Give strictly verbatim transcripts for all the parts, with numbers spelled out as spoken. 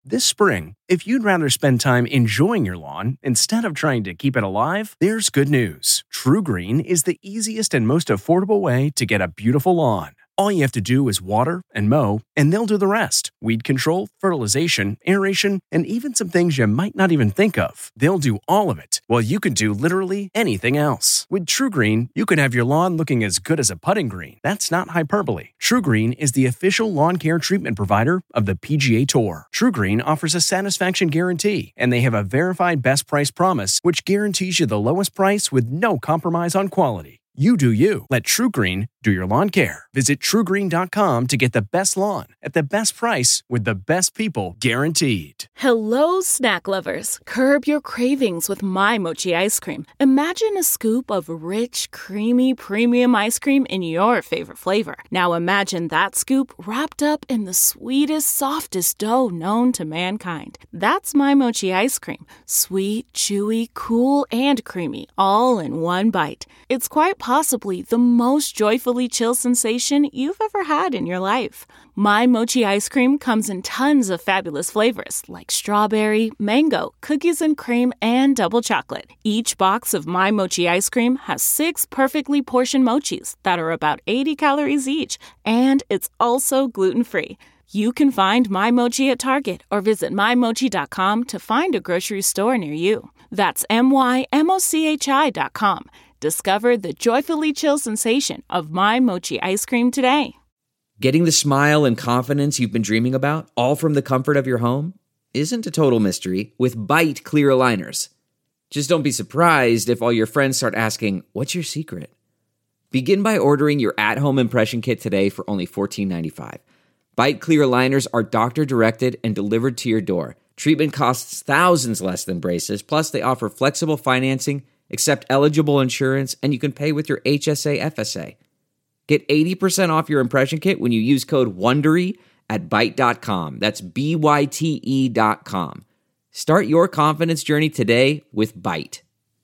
This spring, if you'd rather spend time enjoying your lawn instead of trying to keep it alive, there's good news. TruGreen is the easiest and most affordable way to get a beautiful lawn. All you have to do is water and mow, and they'll do the rest. Weed control, fertilization, aeration, and even some things you might not even think of. They'll do all of it, while you can do literally anything else. With TruGreen, you can have your lawn looking as good as a putting green. That's not hyperbole. TruGreen is the official lawn care treatment provider of the P G A Tour. TruGreen offers a satisfaction guarantee, and they have a verified best price promise, which guarantees you the lowest price with no compromise on quality. You do you. Let TruGreen do your lawn care. Visit True Green dot com to get the best lawn at the best price with the best people guaranteed. Hello, snack lovers. Curb your cravings with My Mochi ice cream. Imagine a scoop of rich, creamy, premium ice cream in your favorite flavor. Now imagine that scoop wrapped up in the sweetest, softest dough known to mankind. That's My Mochi ice cream. Sweet, chewy, cool, and creamy, all in one bite. It's quite possibly the most joyfully chill sensation you've ever had in your life. My Mochi ice cream comes in tons of fabulous flavors like strawberry, mango, cookies and cream, and double chocolate. Each box of My Mochi ice cream has six perfectly portioned mochis that are about eighty calories each, and it's also gluten-free. You can find My Mochi at Target or visit my mochi dot com to find a grocery store near you. That's M Y M O C H I dot com. Discover the joyfully chill sensation of My Mochi ice cream today. Getting the smile and confidence you've been dreaming about, all from the comfort of your home, isn't a total mystery with Byte clear aligners. Just don't be surprised if all your friends start asking, "What's your secret?" Begin by ordering your at-home impression kit today for only fourteen ninety-five. Byte clear aligners are doctor-directed and delivered to your door. Treatment costs thousands less than braces, plus they offer flexible financing, accept eligible insurance, and you can pay with your H S A F S A. Get eighty percent off your impression kit when you use code WONDERY at byte dot com. That's B Y T E dot com. Start your confidence journey today with Byte.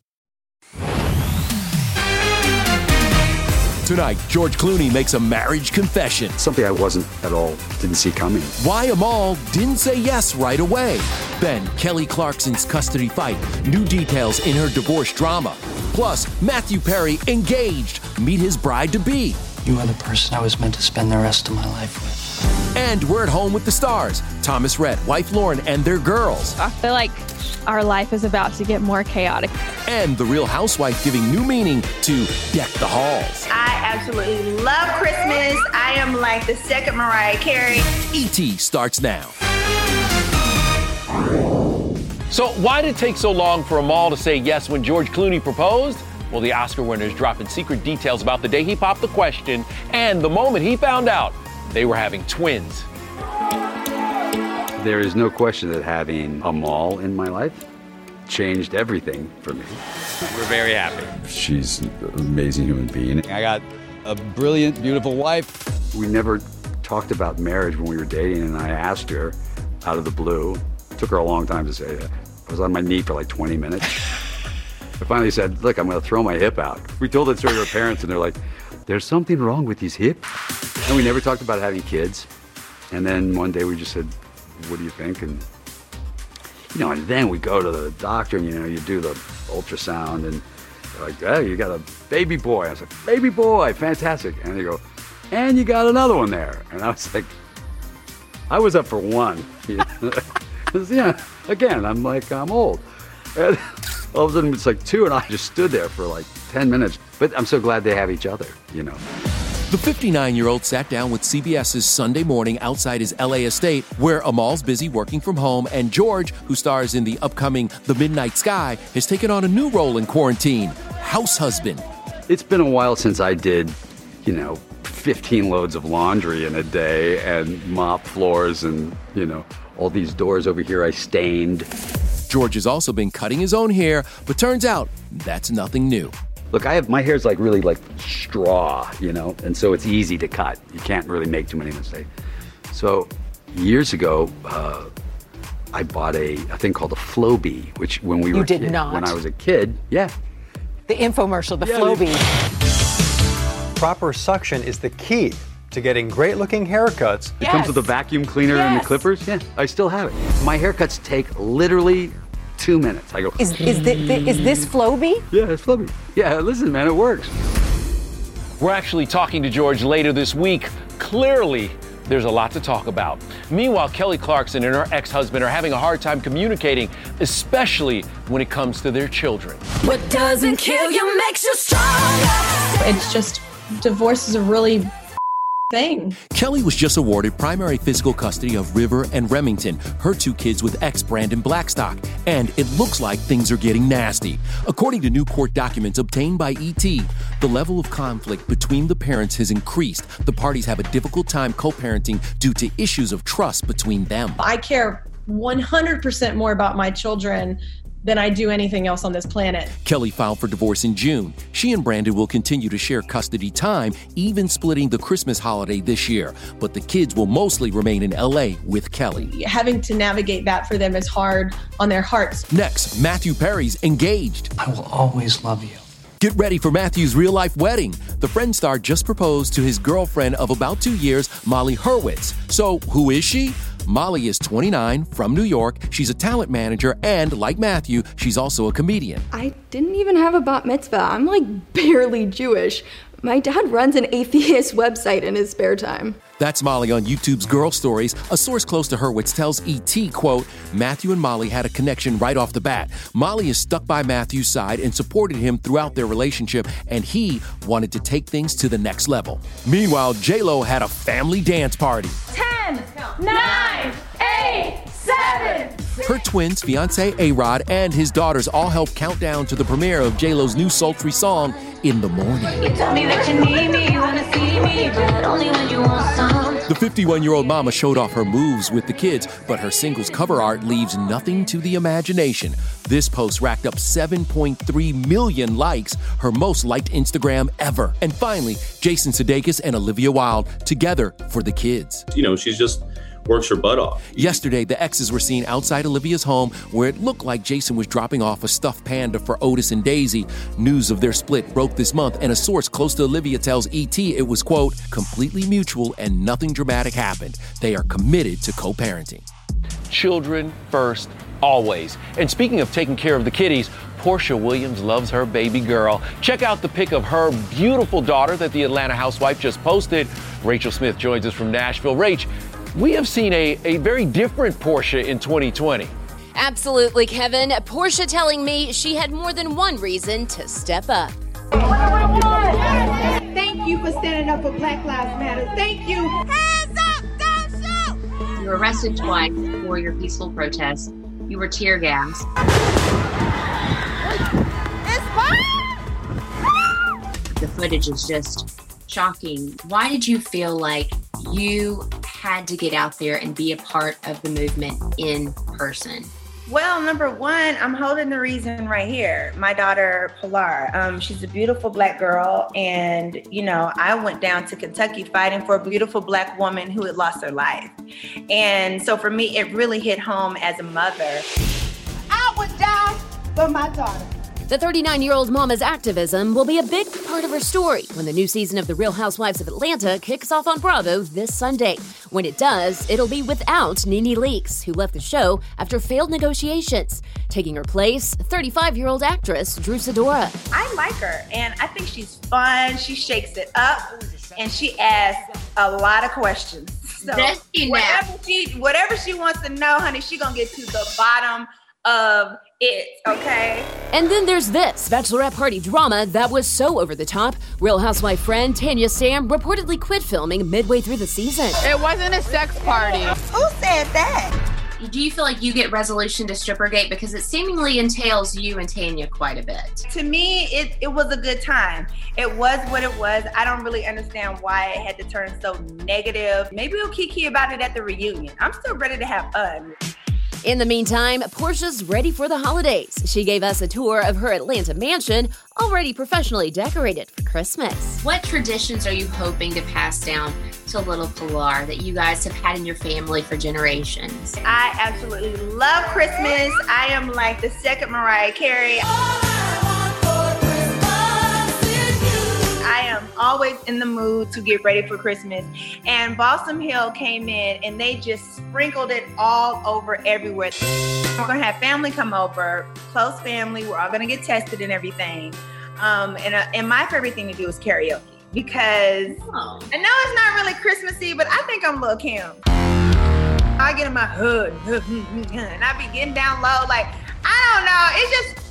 Tonight, George Clooney makes a marriage confession. Something I wasn't at all, didn't see coming. Why Amal didn't say yes right away. Then, Kelly Clarkson's custody fight. New details in her divorce drama. Plus, Matthew Perry engaged. Meet his bride-to-be. You are the person I was meant to spend the rest of my life with. And we're at home with the stars. Thomas Rhett, wife Lauren, and their girls. I feel like our life is about to get more chaotic. And the Real Housewife giving new meaning to Deck the Halls. I absolutely love Christmas. I am like the second Mariah Carey. E T starts now. So why did it take so long for Amal to say yes when George Clooney proposed? Well, the Oscar winner is dropping secret details about the day he popped the question and the moment he found out they were having twins. There is no question that having Amal in my life changed everything for me. We're very happy. She's an amazing human being. I got a brilliant, beautiful wife. We never talked about marriage when we were dating, and I asked her out of the blue. It took her a long time to say that. I was on my knee for like twenty minutes. I finally said, look, I'm going to throw my hip out. We told that story to our parents, and they're like, there's something wrong with these hips. And we never talked about having kids. And then one day we just said, what do you think? And, you know, and then we go to the doctor, and, you know, you do the ultrasound, and they're like, oh, you got a baby boy. I was like, baby boy, fantastic. And they go, and you got another one there. And I was like, I was up for one. You know? Yeah, again, I'm like, I'm old. And all of a sudden, it's like two, and I just stood there for like ten minutes. But I'm so glad they have each other, you know. The fifty-nine-year-old sat down with C B S's Sunday Morning outside his L A estate, where Amal's busy working from home, and George, who stars in the upcoming The Midnight Sky, has taken on a new role in quarantine, house husband. It's been a while since I did, you know, fifteen loads of laundry in a day and mop floors and, you know, all these doors over here I stained. George has also been cutting his own hair, but turns out that's nothing new. Look, I have my hair's like really like straw, you know, and so it's easy to cut. You can't really make too many mistakes. So years ago, uh, I bought a, a thing called a Flowbee, which when we you were did kid, not. when I was a kid, yeah. The infomercial, the Yeah, Flowbee. Proper suction is the key to getting great-looking haircuts. It comes with a vacuum cleaner Yes. and the clippers. Yeah, I still have it. My haircuts take literally two minutes. I go, Is, is, the, the, is this Flowbee? yeah, it's Flubby. Yeah, listen, man, it works. We're actually talking to George later this week. Clearly, there's a lot to talk about. Meanwhile, Kelly Clarkson and her ex-husband are having a hard time communicating, especially when it comes to their children. What doesn't kill you makes you stronger. It's just, divorce is a really thing. Kelly was just awarded primary physical custody of River and Remington, her two kids with ex-Brandon Blackstock, and it looks like things are getting nasty. According to new court documents obtained by E T, the level of conflict between the parents has increased. The parties have a difficult time co-parenting due to issues of trust between them. I care one hundred percent more about my children than I do anything else on this planet. Kelly filed for divorce in June. She and Brandon will continue to share custody time, even splitting the Christmas holiday this year. But the kids will mostly remain in L A with Kelly. Having to navigate that for them is hard on their hearts. Next, Matthew Perry's engaged. I will always love you. Get ready for Matthew's real-life wedding. The Friends star just proposed to his girlfriend of about two years, Molly Hurwitz. So, who is she? Molly is twenty-nine, from New York. She's a talent manager, and like Matthew, she's also a comedian. I didn't even have a bat mitzvah. I'm like barely Jewish. My dad runs an atheist website in his spare time. That's Molly on YouTube's Girl Stories. A source close to Hurwitz tells E T, quote, Matthew and Molly had a connection right off the bat. Molly is stuck by Matthew's side and supported him throughout their relationship, and he wanted to take things to the next level. Meanwhile, J-Lo had a family dance party. Ten, nine, eight, seven. Her twins, fiancé A-Rod, and his daughters all helped count down to the premiere of J-Lo's new sultry song, In the Morning. You tell me that you need me, you wanna see me, but only when you want some. The fifty-one-year-old mama showed off her moves with the kids, but her singles cover art leaves nothing to the imagination. This post racked up seven point three million likes, her most liked Instagram ever. And finally, Jason Sudeikis and Olivia Wilde together for the kids. You know, she's just works her butt off. Yesterday, the exes were seen outside Olivia's home where it looked like Jason was dropping off a stuffed panda for Otis and Daisy. News of their split broke this month, and a source close to Olivia tells E T it was, quote, completely mutual and nothing dramatic happened. They are committed to co-parenting. Children first, always. And speaking of taking care of the kiddies, Portia Williams loves her baby girl. Check out the pic of her beautiful daughter that the Atlanta housewife just posted. Rachel Smith joins us from Nashville. Rach, we have seen a, a very different Portia in twenty twenty. Absolutely, Kevin. Portia telling me she had more than one reason to step up. Thank you for standing up for Black Lives Matter. Thank you. Hands up, don't shoot. You were arrested twice for your peaceful protest. You were tear gassed. The footage is just shocking. Why did you feel like you had to get out there and be a part of the movement in person? Well, number one, I'm holding the reason right here. My daughter, Pilar, um, she's a beautiful Black girl. And, you know, I went down to Kentucky fighting for a beautiful Black woman who had lost her life. And so for me, it really hit home as a mother. I would die for my daughter. The thirty-nine-year-old mama's activism will be a big part of her story when the new season of The Real Housewives of Atlanta kicks off on Bravo this Sunday. When it does, it'll be without Nene Leakes, who left the show after failed negotiations. Taking her place, thirty-five-year-old actress Drew Sidora. I like her, and I think she's fun. She shakes it up, and she asks a lot of questions. So whatever she, whatever she wants to know, honey, she's going to get to the bottom of it, okay? And then there's this bachelorette party drama that was so over the top. Real Housewife friend Tanya Sam reportedly quit filming midway through the season. It wasn't a sex party. Who said that? Do you feel like you get resolution to Strippergate? Because it seemingly entails you and Tanya quite a bit. To me, it, it was a good time. It was what it was. I don't really understand why it had to turn so negative. Maybe we'll kiki about it at the reunion. I'm still ready to have fun. In the meantime, Portia's ready for the holidays. She gave us a tour of her Atlanta mansion, already professionally decorated for Christmas. What traditions are you hoping to pass down to little Pilar that you guys have had in your family for generations? I absolutely love Christmas. I am like the second Mariah Carey. I am am always in the mood to get ready for Christmas. And Balsam Hill came in and they just sprinkled it all over everywhere. We're going to have family come over, close family. We're all going to get tested and everything. Um, and, uh, and my favorite thing to do is karaoke because oh. I know it's not really Christmassy, but I think I'm Lil' Kim. I get in my hood and I be getting down low. Like, I don't know. It's just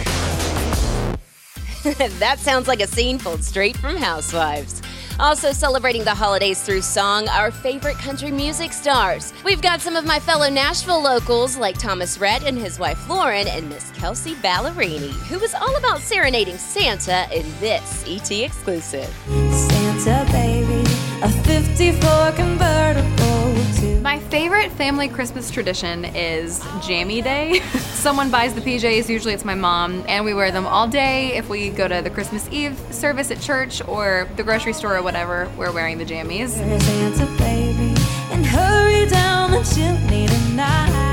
fun. That sounds like a scene pulled straight from Housewives. Also celebrating the holidays through song, our favorite country music stars. We've got some of my fellow Nashville locals like Thomas Rhett and his wife Lauren and Miss Kelsey Ballerini, who is all about serenading Santa in this E T exclusive. Santa baby, a fifty-four convertible to... My favorite family Christmas tradition is Jammy Day. Someone buys the P Js, usually it's my mom, and we wear them all day. If we go to the Christmas Eve service at church or the grocery store or whatever, we're wearing the jammies. Santa baby, and hurry down the chimney tonight.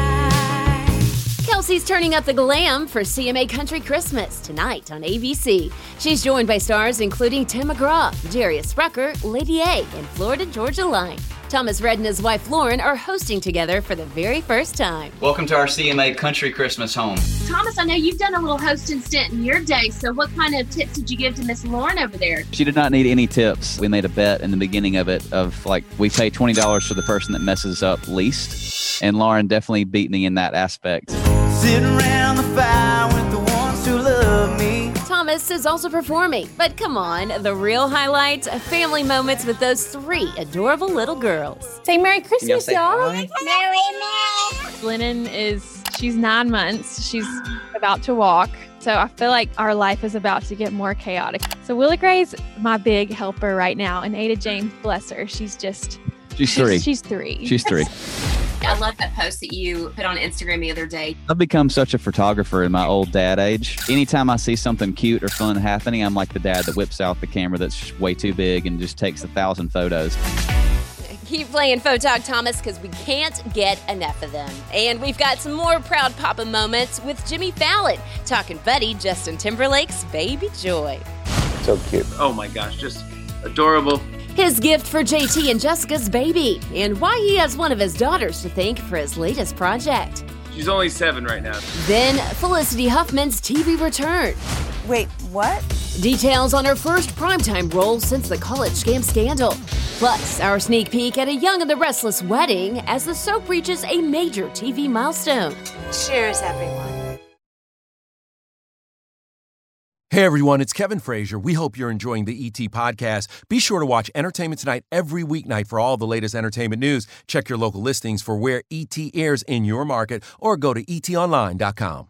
Kelsey's turning up the glam for C M A Country Christmas tonight on A B C. She's joined by stars including Tim McGraw, Darius Rucker, Lady A, and Florida Georgia Line. Thomas Rhett and his wife Lauren are hosting together for the very first time. Welcome to our C M A Country Christmas home. Thomas, I know you've done a little hosting stint in your day, so what kind of tips did you give to Miss Lauren over there? She did not need any tips. We made a bet in the beginning of it of like, we pay twenty dollars for the person that messes up least. And Lauren definitely beat me in that aspect. Sitting around the fire with the ones who love me. Thomas is also performing, but come on, the real highlight, family moments with those three adorable little girls. Say Merry Christmas, y'all. Merry Christmas. Lennon is, she's nine months. She's about to walk. So I feel like our life is about to get more chaotic. So Willie Gray's my big helper right now. And Ada James, bless her, she's just... She's three. She's, she's three. She's three. I love that post that you put on Instagram the other day. I've become such a photographer in my old dad age. Anytime I see something cute or fun happening, I'm like the dad that whips out the camera that's way too big and just takes a thousand photos. Keep playing Photog, Thomas, because we can't get enough of them. And we've got some more proud papa moments with Jimmy Fallon, talking buddy Justin Timberlake's baby Joy. So cute. Oh my gosh, just adorable. His gift for J T and Jessica's baby, and why he has one of his daughters to thank for his latest project. She's only seven right now. Then Felicity Huffman's T V return. Wait, what? Details on her first primetime role since the college scam scandal. Plus, our sneak peek at a Young and the Restless wedding as the soap reaches a major T V milestone. Cheers, everyone. Hey everyone, it's Kevin Frazier. We hope you're enjoying the E T podcast. Be sure to watch Entertainment Tonight every weeknight for all the latest entertainment news. Check your local listings for where E T airs in your market or go to e t online dot com.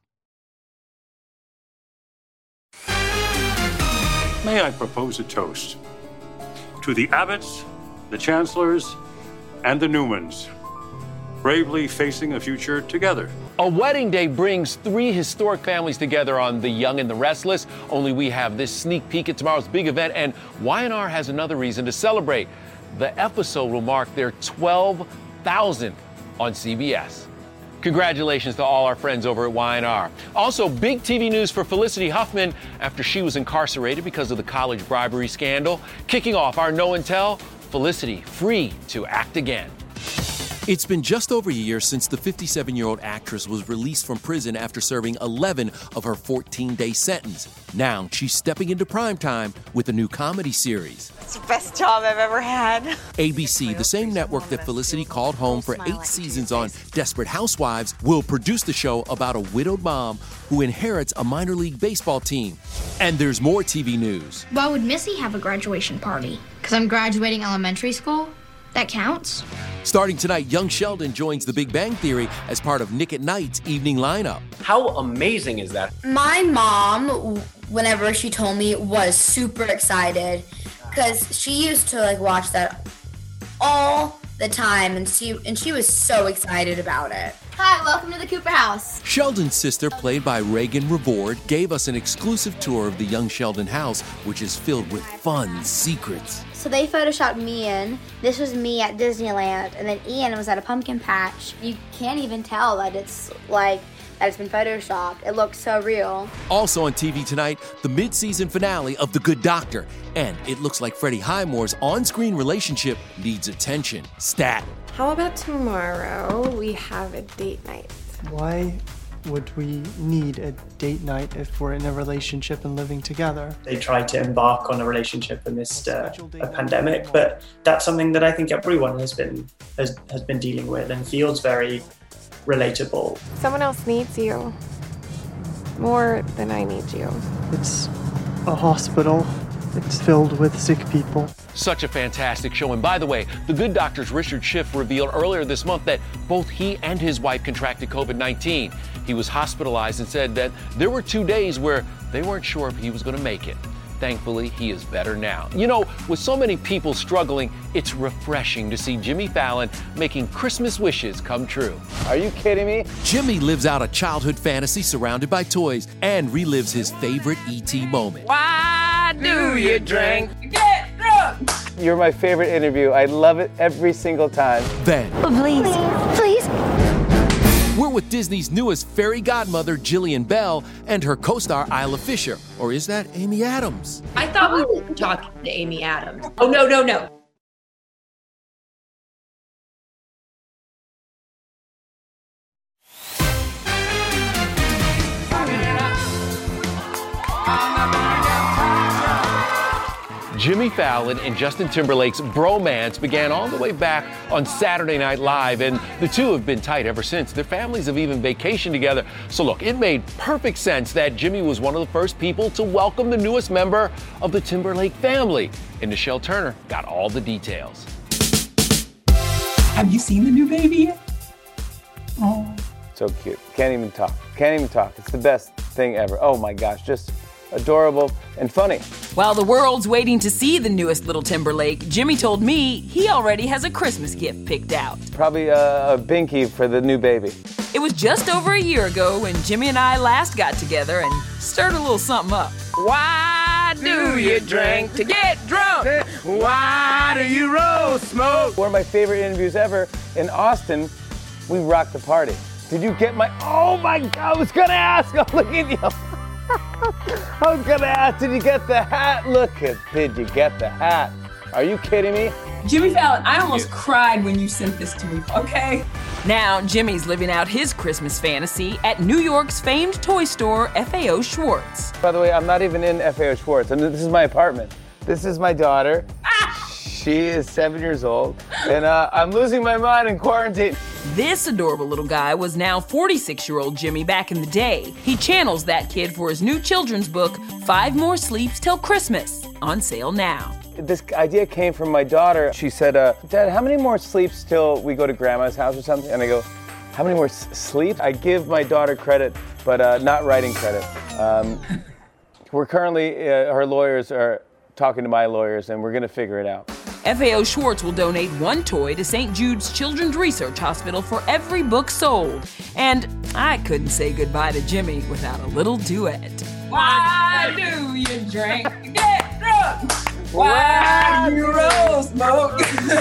May I propose a toast to the Abbotts, the Chancellors, and the Newmans, bravely facing a future together. A wedding day brings three historic families together on The Young and the Restless. Only we have this sneak peek at tomorrow's big event, and Y and R has another reason to celebrate. The episode will mark their twelve thousandth on C B S. Congratulations to all our friends over at Y and R. Also, big T V news for Felicity Huffman after she was incarcerated because of the college bribery scandal. Kicking off our No and Tell, Felicity free to act again. It's been just over a year since the fifty-seven-year-old actress was released from prison after serving eleven of her fourteen-day sentence. Now she's stepping into primetime with a new comedy series. It's the best job I've ever had. A B C, the same network that Felicity called home for eight seasons on Desperate Housewives, will produce the show about a widowed mom who inherits a minor league baseball team. And there's more T V news. Why would Missy have a graduation party? Because I'm graduating elementary school? That counts? Starting tonight, young Sheldon joins The Big Bang Theory as part of Nick at Night's evening lineup. How amazing is that? My mom, whenever she told me, was super excited because she used to like watch that all the time, and she and she was so excited about it. Hi, welcome to the Cooper house. Sheldon's sister, played by Reagan Revord, gave us an exclusive tour of the young Sheldon house, which is filled with fun secrets. So they photoshopped me in. This was me at Disneyland, and then Ian was at a pumpkin patch. You can't even tell that it's like that it's been photoshopped. It looks so real. Also on T V tonight, the mid-season finale of The Good Doctor. And it looks like Freddie Highmore's on-screen relationship needs attention. Stat. How about tomorrow we have a date night? Why would we need a date night if we're in a relationship and living together? They tried to embark on a relationship amidst uh, a pandemic, but that's something that I think everyone has been has, has been dealing with and feels very relatable. Someone else needs you more than I need you. It's a hospital. It's filled with sick people. Such a fantastic show. And by the way, The Good Doctor's Richard Schiff revealed earlier this month that both he and his wife contracted COVID nineteen. He was hospitalized and said that there were two days where they weren't sure if he was going to make it. Thankfully, he is better now. You know, with so many people struggling, it's refreshing to see Jimmy Fallon making Christmas wishes come true. Are you kidding me? Jimmy lives out a childhood fantasy surrounded by toys and relives his favorite E T moment. Why do you drink? Get drunk! You're my favorite interview. I love it every single time. Then, Oh, please, please. we're with Disney's newest fairy godmother, Jillian Bell, and her co-star, Isla Fisher. Or is that Amy Adams? I thought we were talking to Amy Adams. Oh, no, no, no. Jimmy Fallon and Justin Timberlake's bromance began all the way back on Saturday Night Live, and the two have been tight ever since. Their families have even vacationed together. So look, it made perfect sense that Jimmy was one of the first people to welcome the newest member of the Timberlake family. And Nichelle Turner got all the details. Have you seen the new baby yet? Oh. So cute. Can't even talk. Can't even talk. It's the best thing ever. Oh my gosh, just adorable and funny. While the world's waiting to see the newest little Timberlake, Jimmy told me he already has a Christmas gift picked out. Probably a, a binky for the new baby. It was just over a year ago when Jimmy and I last got together and stirred a little something up. Why do you drink to get drunk? Why do you roll smoke? One of my favorite interviews ever in Austin, we rocked the party. Did you get my, oh my God, I was gonna ask, oh, look at you. I was gonna ask, did you get the hat? Look at, did you get the hat? Are you kidding me? Jimmy Fallon, I almost cried when you sent this to me, okay? Now, Jimmy's living out his Christmas fantasy at New York's famed toy store, F A O Schwartz. By the way, I'm not even in F A O Schwartz. I mean, this is my apartment. This is my daughter. She is seven years old, and uh, I'm losing my mind in quarantine. This adorable little guy was now forty-six-year-old Jimmy back in the day. He channels that kid for his new children's book, Five More Sleeps Till Christmas, on sale now. This idea came from my daughter. She said, uh, Dad, how many more sleeps till we go to Grandma's house or something? And I go, how many more s- sleeps? I give my daughter credit, but uh, not writing credit. Um, we're currently, uh, her lawyers are talking to my lawyers, and we're gonna figure it out. F A O Schwartz will donate one toy to Saint Jude's Children's Research Hospital for every book sold. And I couldn't say goodbye to Jimmy without a little duet. Why do you drink to get drunk? Why do you roll smoke?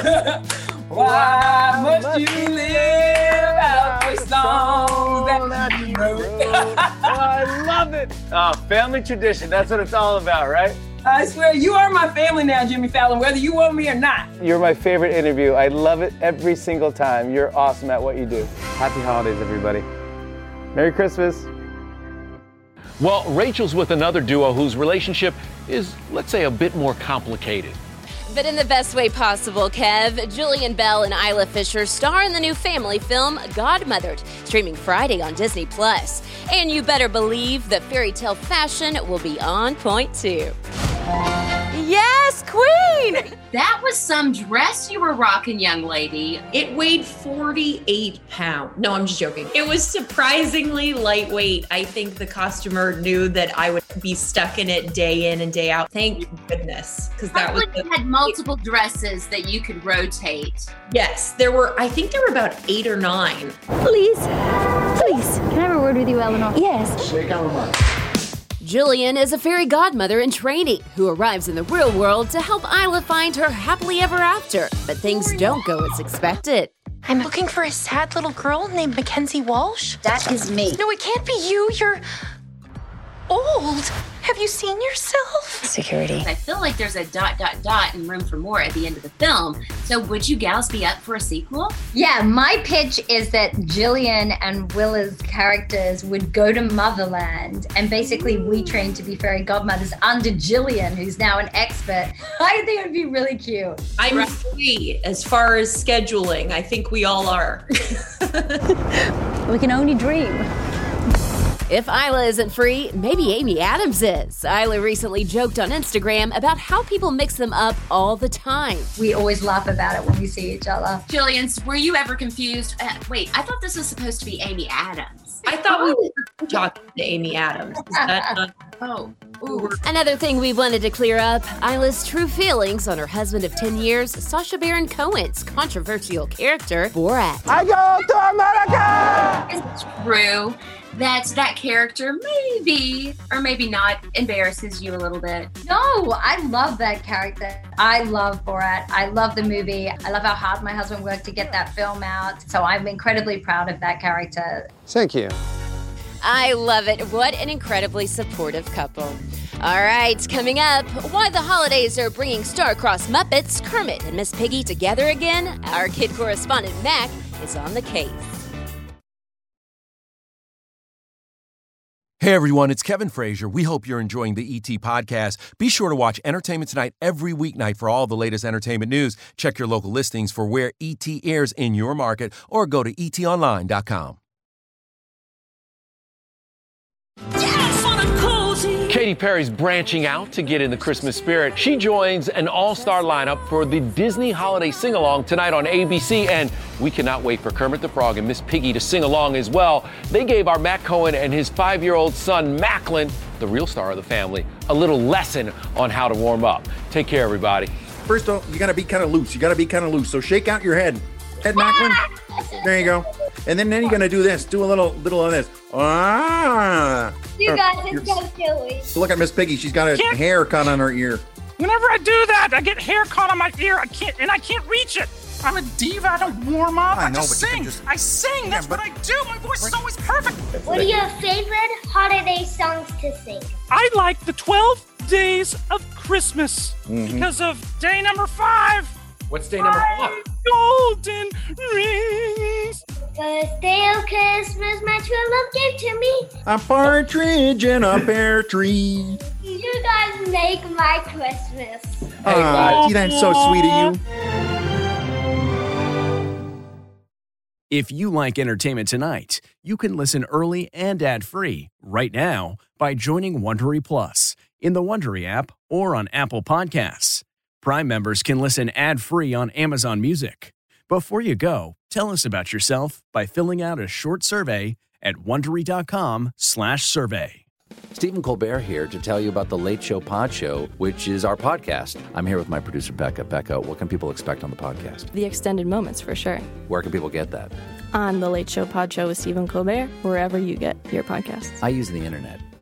Why must you live out the songs that you wrote? Oh, I love it. Oh, family tradition. That's what it's all about, right? I swear, you are my family now, Jimmy Fallon, whether you want me or not. You're my favorite interview. I love it every single time. You're awesome at what you do. Happy holidays, everybody. Merry Christmas. Well, Rachel's with another duo whose relationship is, let's say, a bit more complicated. But in the best way possible, Kev. Jillian Bell and Isla Fisher star in the new family film Godmothered, streaming Friday on Disney Plus. And you better believe that fairy tale fashion will be on point too. Yes, Queen! That was some dress you were rocking, young lady. It weighed forty-eight pounds. No, I'm just joking. It was surprisingly lightweight. I think the costumer knew that I would be stuck in it day in and day out. Thank goodness. Because that was you had multiple dresses that you could rotate. Yes, there were, I think there were about eight or nine. Please, please, can I have a word with you, Eleanor? Yes. Shake our mark. Jillian is a fairy godmother in training who arrives in the real world to help Isla find her happily ever after. But things don't go as expected. I'm looking for a sad little girl named Mackenzie Walsh. That is me. No, it can't be you. You're old. Have you seen yourself? Security. I feel like there's a dot, dot, dot and room for more at the end of the film. So would you gals be up for a sequel? Yeah, my pitch is that Jillian and Willa's characters would go to Motherland, and basically we train to be fairy godmothers under Jillian, who's now an expert. I think it would be really cute. I'm right. free as far as scheduling. I think we all are. We can only dream. If Isla isn't free, maybe Amy Adams is. Isla recently joked on Instagram about how people mix them up all the time. We always laugh about it when we see each other. Jillian, were you ever confused? Uh, wait, I thought this was supposed to be Amy Adams. I thought we were talking to Amy Adams. Is that not- oh. Ooh. Another thing we wanted to clear up, Isla's true feelings on her husband of ten years, Sacha Baron Cohen's controversial character, Borat. I go to America! It's true that that character maybe, or maybe not, embarrasses you a little bit. No, I love that character. I love Borat. I love the movie. I love how hard my husband worked to get that film out. So I'm incredibly proud of that character. Thank you. I love it. What an incredibly supportive couple. All right, coming up, why the holidays are bringing star-crossed Muppets, Kermit and Miss Piggy together again. Our kid correspondent, Mac, is on the case. Hey everyone, it's Kevin Frazier. We hope you're enjoying the E T podcast. Be sure to watch Entertainment Tonight every weeknight for all the latest entertainment news. Check your local listings for where E T airs in your market or go to e t online dot com. Katy Perry's branching out to get in the Christmas spirit. She joins an all-star lineup for the Disney Holiday Sing-Along tonight on A B C, and we cannot wait for Kermit the Frog and Miss Piggy to sing along as well. They gave our Matt Cohen and his five-year-old son, Macklin, the real star of the family, a little lesson on how to warm up. Take care, everybody. First off, you got to be kind of loose. You got to be kind of loose. So shake out your head. Head, Macklin. There you go. And then, then you're going to do this. Do a little, little of this. Ah. You guys, it's so silly. So look at Miss Piggy. She's got a can't, haircut on her ear. Whenever I do that, I get hair caught on my ear. I can't, and I can't reach it. I'm a diva. I don't warm up. I, I know, just but sing. Just... I sing. That's yeah, what I do. My voice is always perfect. What are your favorite holiday songs to sing? I like the twelve Days of Christmas mm-hmm. because of day number five. What's day number five? Golden rings. First day of Christmas, my true love gave to me a partridge in a pear tree. You guys make my Christmas. Ah, that's so sweet of you. If you like Entertainment Tonight, you can listen early and ad-free right now by joining Wondery Plus in the Wondery app or on Apple Podcasts. Prime members can listen ad-free on Amazon Music. Before you go, tell us about yourself by filling out a short survey at Wondery.com slash survey. Stephen Colbert here to tell you about the Late Show Pod Show, which is our podcast. I'm here with my producer, Becca. Becca, what can people expect on the podcast? The extended moments, for sure. Where can people get that? On the Late Show Pod Show with Stephen Colbert, wherever you get your podcasts. I use the internet.